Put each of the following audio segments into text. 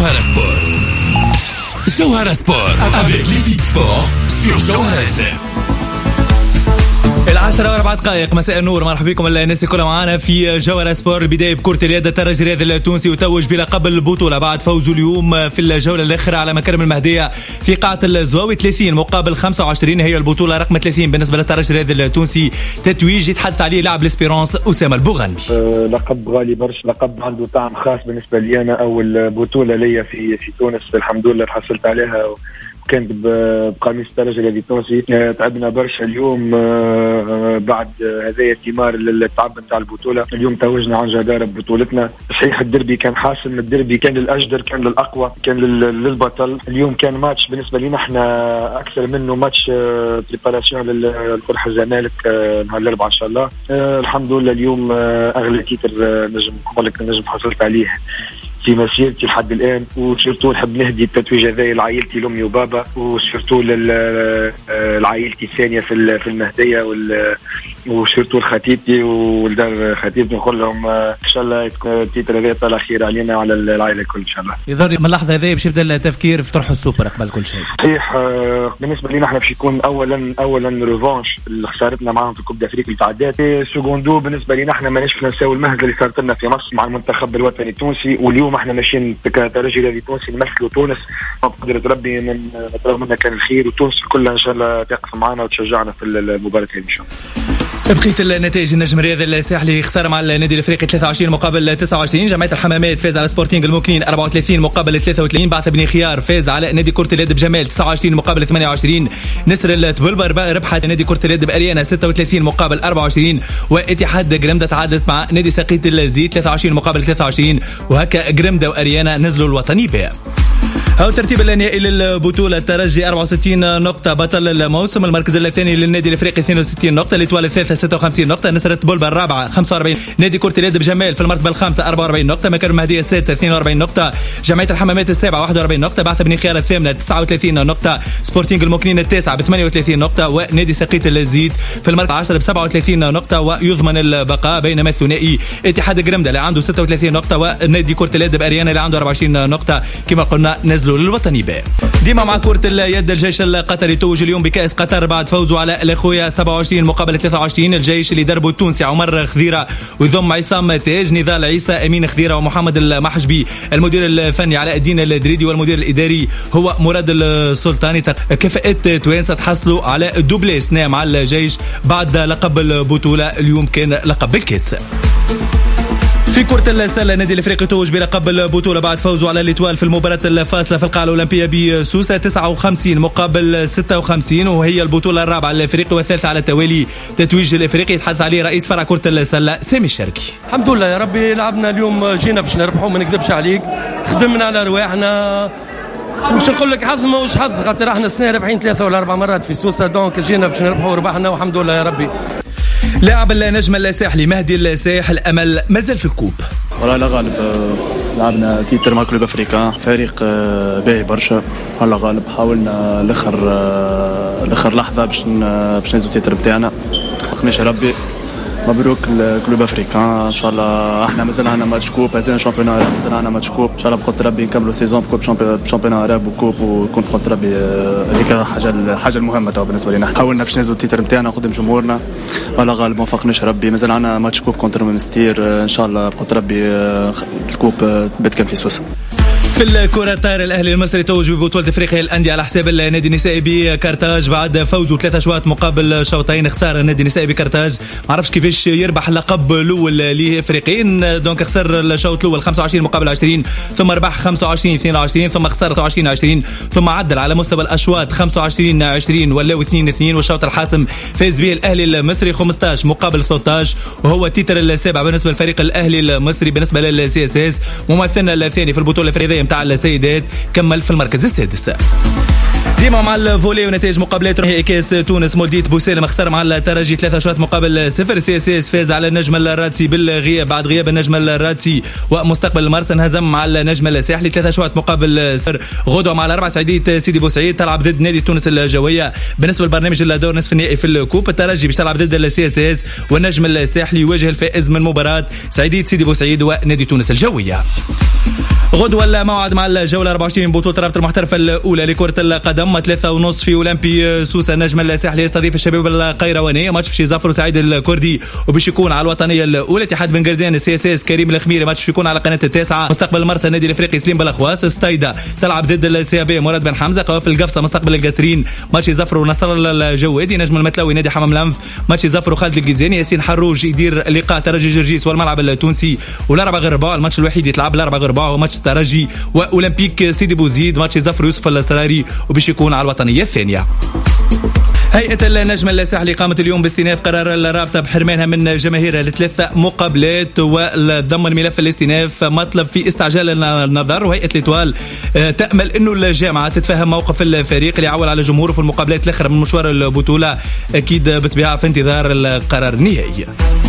Jawhara Sport. Jawhara Sport avec l'équipe sport sur Jawhara FM. 10:04 مساء النور، مرحبا بكم الناس كلها معنا في جوهرة سبور. البداية بكرة اليد، الترجي الرياضي التونسي يتوج بلقب البطولة بعد فوزه اليوم في الجولة الأخيرة على مكرم المهدية في قاعة الزواوي 30 مقابل 25. هي البطولة رقم 30 بالنسبة للترجي الرياضي التونسي، تتويج يتحدث عليه لاعب الاسبيرانس أسامة البوغنبي. لقب غالي برشا، لقب عنده طعم خاص بالنسبة لي أنا، أول بطولة ليا في تونس الحمد لله حصلت عليها، كانت بقميص الترجي الرياضي التونسي. تعبنا برشا اليوم بعد هذا الثمار التعب نتاع البطوله. اليوم توجنا عن جدارة ببطولتنا. صحيح الدربي كان حاسم، الدربي كان للاجدر، كان للاقوى، كان للبطل. اليوم كان ماتش بالنسبه لنا احنا اكثر منه ماتش بريباراسيون للفرحه الزمالك نهار الاربعاء ان شاء الله. الحمد لله اليوم اغلى تيتر نجم حصلت عليه في مسيرتي لحد الآن، وشرطو نحب نهدي التتويج هذا لعائلتي لأمي وبابا، وشرطو لعائلتي الثانية في المهدية، وشرطو لخطيبتي ولدار خطيبتي، نقول لهم إن شاء الله تكون التيتر هذا طلع خير علينا وعلى العائلة الكل إن شاء الله. يظهر من اللحظة هذه باش يبدأ التفكير في طرح السوبر قبل كل شيء. صحيح، بالنسبة لنا احنا باش يكون أولا ريفانش اللي خسارتنا معهم في كوب دافريك اللي تعدات. سكوندو بالنسبة لنا احنا ماناش نساو المهزلة اللي صارت لنا في مصر مع المنتخب الوطني التونسي، واليوم احنا ماشيين كترجي الرياضي التونسي نمثلوا تونس بقدرة ربي، نطلب منا كان الخير، وتونس كلها ان شاء الله تقف معنا وتشجعنا في المباراة هذه ان شاء الله. بقيت النتائج، النجم الرياضي الساحلي خسر مع النادي الافريقي 23 مقابل 29. جمعية الحمامات فاز على سبورتينغ الموكنين 34 مقابل 33. بعث بني خيار فاز على نادي كرة اليد بجمال 29 مقابل 28. نسر التبلبر ربحت نادي كرة اليد بأريانا 36 مقابل 24. واتحاد قرمدة تعادلت مع نادي سقيط الزيت 23 مقابل 23. وهكا قرمدة وأريانا نزلوا الوطني بها. هاو ترتيب النهائي للبطولة: الترجي 64 نقطة بطل الموسم، المركز الثاني للنادي الافريقي 62 نقطة، الإتوال الثالثة 56 نقطة، نسر التبلبر الرابعة 45، نادي كرة اليد بجمال في المرتبة الخامسة 44 نقطة، مكرم المهدية السادسة 42 نقطة، جمعية الحمامات السابعة 41 نقطة، بعث بني خيار الثامنة 39 نقطة، سبورتينغ الموكنين التاسعة ب 38 نقطة، ونادي سقيط الزيت في المرتبة 10 ب 37 نقطة ويضمن البقاء، بينما الثنائي اتحاد قرمدة اللي عنده 36 نقطة ونادي كرة اليد بأريانا اللي عنده 24 نقطة كما قلنا نزلوا للوطني بي. ديما مع كرة اليد، الجيش القطري توج اليوم بكأس قطر بعد فوزه على الأخويا 27 مقابل 23. الجيش اللي دربه التونسي عمر خضيرة ويضم عصام تاج، نضال عيسى، أمين خضيرة ومحمد المحجبي، المدير الفني علاء الدين الدريدي، والمدير الإداري هو مراد السلطاني. كفاءات توانسة تحصلوا على دوبلي سنة مع الجيش بعد لقب البطولة، اليوم كان لقب الكاس. في كرة السلة، النادي الافريقي توج بلقب البطولة بعد فوزه على الإتوال في المباراة الفاصلة في القاعة الأولمبية بسوسة 59 مقابل 56، وهي البطولة الرابعة للافريقي والثالثة على التوالي. تتويج الافريقي يتحدث عليه رئيس فرع كرة السلة سامي الشركي. الحمد لله يا ربي، لعبنا اليوم، جينا باش نربحوا، ما نكذبش عليك، خدمنا على رواحنا، مش نقول لك حظ ماهوش حظ، خاطر احنا سنة رابحين 3 ولا 4 مرات في سوسة، دونك جينا باش نربحوا وربحنا والحمد لله يا ربي. لاعب النجم الساحلي مهدي الساحل امل مازال في الكوب. والله لا غالب، لعبنا تيتر مع كلوب افريقيا، فريق باهي برشا، والله غالب. حاولنا الاخر لحظه باش نهزوا التيتر بتاعنا، ماقناش ربي. مبروك الكلوب افريقيا، ان شاء الله احنا مازال عندنا ماتش كوب، مازال شامبيون، مازال عندنا ماتش كوب، ان شاء الله بقدر ربي نكملوا سيزون بكوب شامبيون عرب وكوب، ويكون بقدر ربي هذيك الحاجه المهمه تو بالنسبه لنا. حاولنا باش نهزوا التيتر نتاعنا قدام جمهورنا، والله غالب ما وفقناش ربي. مازال عندنا ماتش كوب كونتر مونستير، ان شاء الله بقدر ربي الكوب بتكون في سوسه. في الكرة الطائرة، الأهلي المصري توج ببطولة أفريقيا الأندية على حساب النادي النسائي بكرتاج بعد فوزه 3 أشواط مقابل شوطين. خسر النادي النسائي بكرتاج، ما عرفش كيفاش يربح اللقب الأول ليه إفريقيين، دونك خسر الشوط الأول 25 مقابل 20، ثم ربح 25-22، ثم خسر 25-20، ثم عدل على مستوى الأشواط 25-20 ولاو 2-2، والشوط الحاسم فاز به الأهلي المصري 15 مقابل 13، وهو التيتر السابع بالنسبة للفريق الأهلي المصري بالنسبة للسي اس اس، ممثلنا الثاني في البطولة الإفريقية متاع السيدات، كمل في المركز السادس. ديما مع الفولي ونتائج مقابلات نهائي كاس تونس، مولديت بوسالم خسر مع الترجي 3 أشواط مقابل 0. سي اس اس فاز على النجم الرادسي بالغياب بعد غياب النجم الرادسي، ومستقبل المرسى انهزم مع النجم الساحلي 3 أشواط مقابل 0. غدوه مع الاربع سعيديه سيدي بوسعيد تلعب ضد نادي تونس الجويه. بالنسبه للبرنامج الدور نصف النهائي في الكوب، الترجي باش تلعب ضد السي اس اس، والنجم الساحلي يواجه الفائز من مباراه سعيديه سيدي بوسعيد ونادي تونس الجويه. غدوة الموعد مع الجولة 24 بطولة رابطة المحترفة الأولى لكرة القدم 3:30 في أولمبي سوسة. النجم الساحلي يستضيف الشباب القيروانية. ماتش باش يظفروا سعيد الكردي وباش يكون على الوطنية الأولى. اتحاد بن قردان السياسيس كريم الخميري ماتش باش يكون على قناة التاسعة. مستقبل المرسى النادي الافريقي سليم بالاخواس. ستايدا تلعب ضد السيابي مراد بن حمزة. قوافل القفصة مستقبل القاسرين ماتش يظفروا نصر الله الجوادي. نجم المتلوي نادي حمام الأنف ماتش يظفروا خالد الجيزاني. ياسين حروج يدير لقاء ترجي جرجيس والملعب التونسي. والأربعة غير رباع الماتش الوحيد يتلعب الأربعة غير رباع وماتش الترجي وأولمبيك سيدي بوزيد ماتش يظفر يوسف الأسراري وباش يكون على الوطنية الثانية. هيئة النجم الساحلي قامت اليوم باستئناف قرار الرابطة بحرمانها من جماهيرها لثلاث مقابلات وضمن ملف الاستئناف مطلب في استعجال النظر. وهيئة الإتوال تأمل أنه الجامعة تتفهم موقف الفريق اللي عول على جمهوره في المقابلات الأخرى من مشوار البطولة أكيد بطبيعة في انتظار القرار النهائي.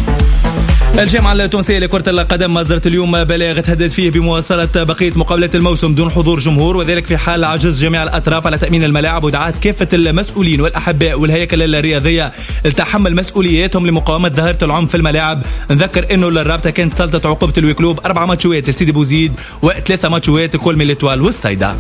الجامعة التونسية لكرة القدم أصدرت اليوم بلاغ تهدد فيه بمواصلة بقية مقابلات الموسم دون حضور جمهور وذلك في حال عجز جميع الأطراف على تأمين الملاعب. ودعت كافة المسؤولين والأحباء والهيكل الرياضية لتحمل مسؤولياتهم لمقاومة ظاهرة العنف في الملاعب. نذكر أنه الرابطة كانت سلطت عقوبة الويكلوب 4 ماتشات لسيدي بوزيد و3 ماتشات كل من الإتوال وستايدا.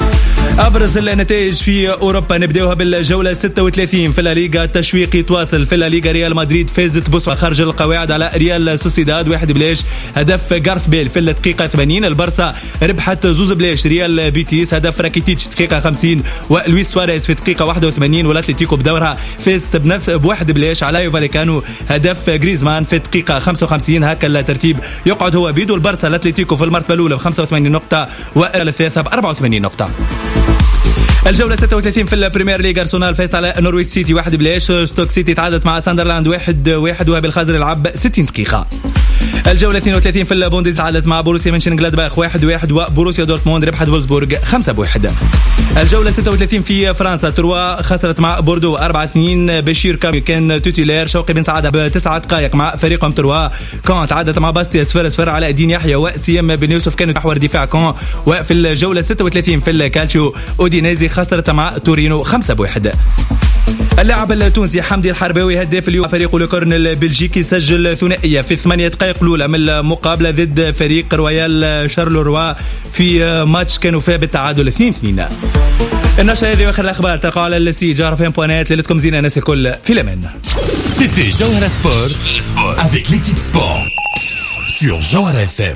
أبرز النتائج في أوروبا نبدأوها بالجولة 36 في الليغا. التشويق يتواصل في الليغا. ريال مدريد فازت بوسوة خارج القواعد على ريال سوسيداد 1-0 هدف غارث بيل في الدقيقة 80. البرصا ربحت 2-0 ريال بيتيس هدف راكيتيتش دقيقة 50 ولويس سواريز في دقيقة 81. والأتليتيكو بدورها فازت ب1-0 على يو فاليكانو هدف غريزمان في دقيقة 55. هكا الترتيب يقعد هو بيدو البرصا الأتليتيكو في المرتبة الأولى ب 85 نقطة والثالثة ب 84 نقطة. الجولة 36 في البريمير ليج. أرسنال فاز على نورويتش سيتي 1-0. ستوك سيتي تعادلت مع ساندرلاند 1-1 وبالخزر لعب 60 دقيقة. الجولة 32 في البوندس تعادلت مع بوروسيا منشنغلادباخ 1-1 وبوروسيا دورتموند ربحت فولسبورغ 5-1. الجولة 36 في فرنسا. تروا خسرت مع بوردو 4-2. بشير كامي كان توتيلير. شوقي بن سعادة ب9 دقائق مع فريقهم تروا. كان تعادلت مع باستيا 0-0. علاء الدين يحيى وسيام بن يوسف كانوا محور دفاع كان. وفي الجولة 36 في الكالتشيو أودينيزي خسرت مع تورينو 5-1. اللاعب التونسي حمدي الحرباوي هداف اليوم فريقه لوكورن البلجيكي سجل ثنائية في 8 دقائق الأولى من المقابلة ضد فريق رويال شارلوروا في ماتش كانوا فيه بالتعادل 2-2. النشرة هذه واخر الأخبار تلقوا على السي جوهرة.net. ليلتكم زينة الناس الكل في الأمان. C'était Jawhara Sport avec l'équipe sport sur Jawhara FM.